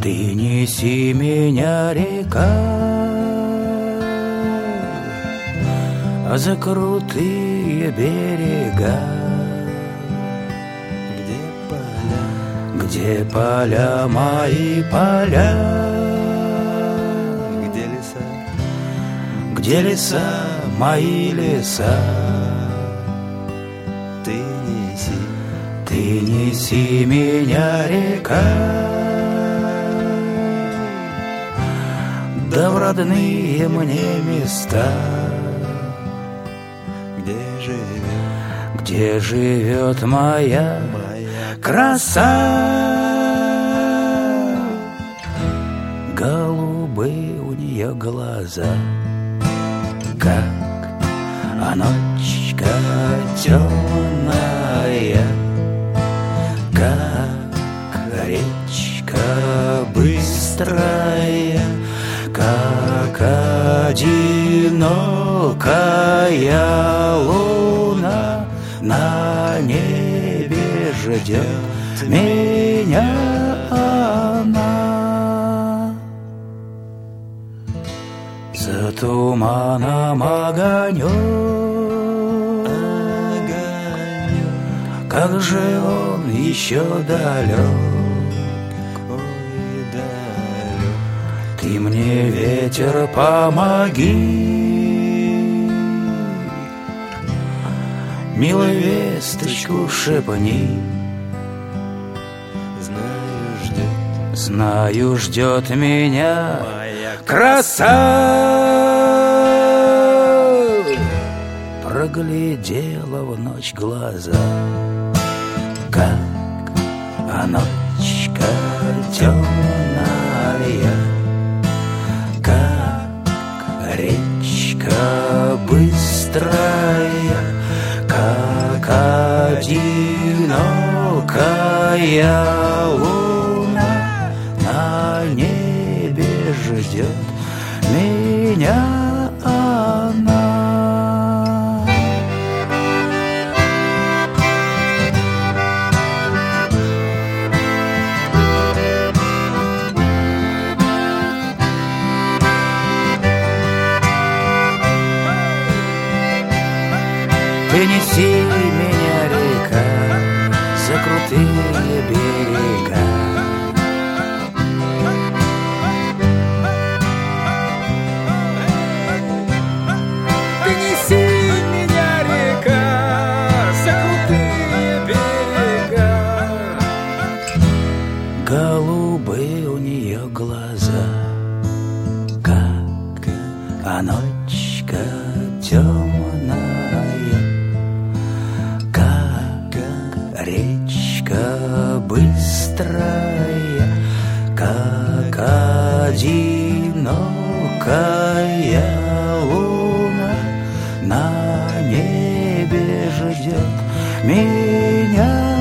Ты неси меня, река, за крутые берега, где поля мои поля, где леса мои леса. Ты неси меня, река, да в родные мне места, где живет моя краса. Голубые у нее глаза, как ночка темная, как речка быстрая, как одинокая луна на небе ждет меня она. За туманом огонек, как же он еще далек. Ты мне, ветер, помоги, милую весточку шепни. Знаю, ждет меня краса. Проглядела в ночь глаза, как ночка темная, как речка быстрая, как одинокая луна на небе ждет меня она. Ты неси меня, река, за крутые берега, ты неси меня, река, за крутые берега. Голубые у нее глаза, как ночка темная, речка быстрая, как одинокая луна на небе ждет меня.